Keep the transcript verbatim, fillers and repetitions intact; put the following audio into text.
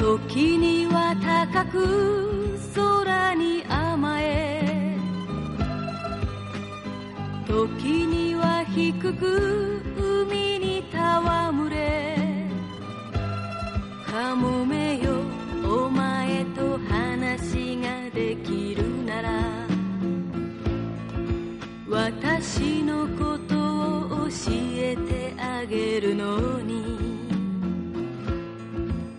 時には高く空に甘え、時には低く海に戯れ、かもめよお前と話ができるなら、私のことを教えてあげるの。